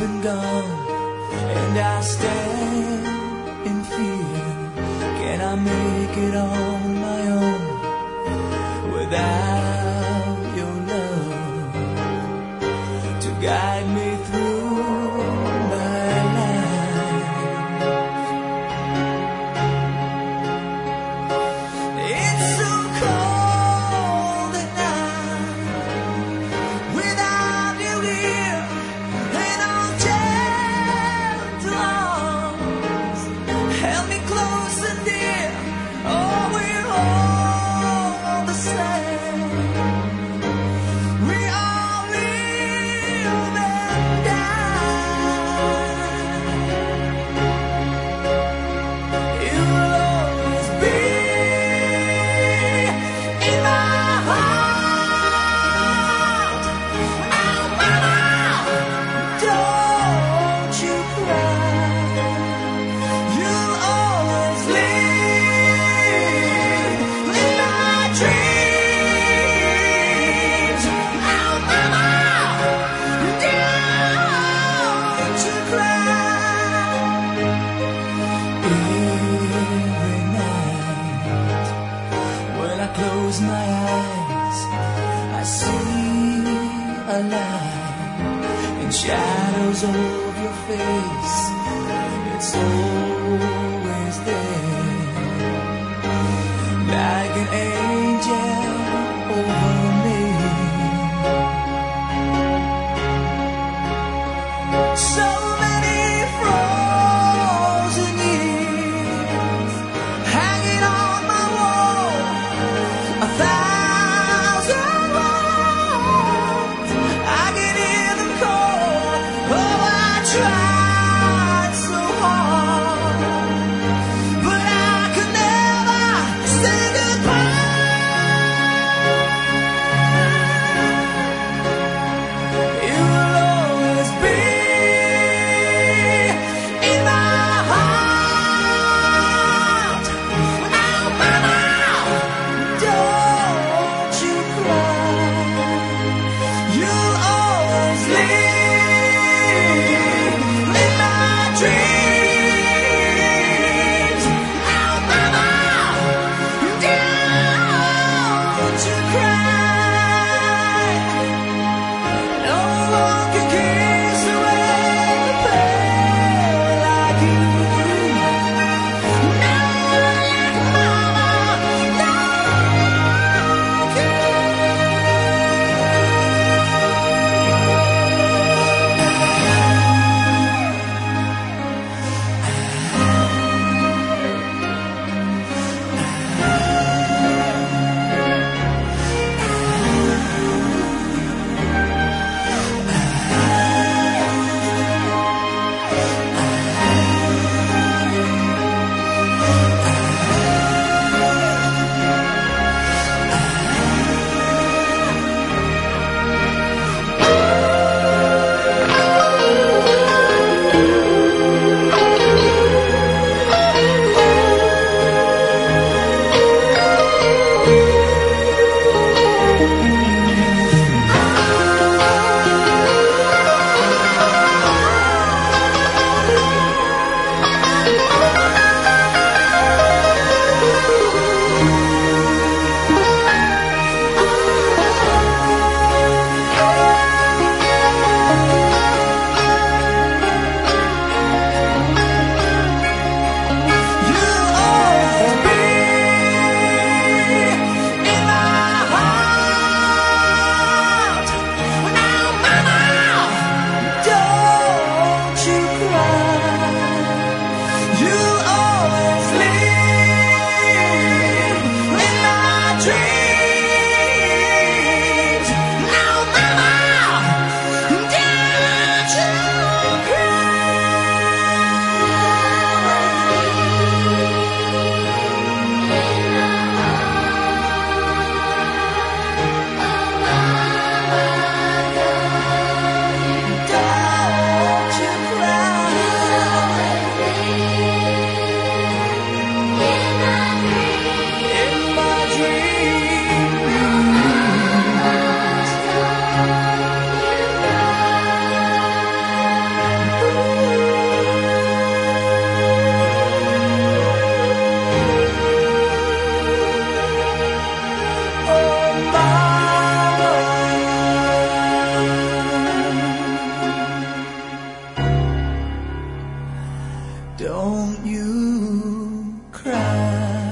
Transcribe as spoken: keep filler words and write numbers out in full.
been gone, and I stand in fear. Can I make it on my own without your love to guide me through my life? It's so cold at night without you here, and all gentle arms held me close and dear. Oh, we're all the same. We all live and die. You'll always be in my heart. Oh, mama, don't you cry. You'll always live in my dreams. Oh, mama, don't you cry. Every night when I close my eyes, I see a light in shadows of your face. It's always there, like an angel over me. So many frozen years hanging on my wall, a thousand walls, I can hear them call. Oh, I tried so hard, but I Don't you cry.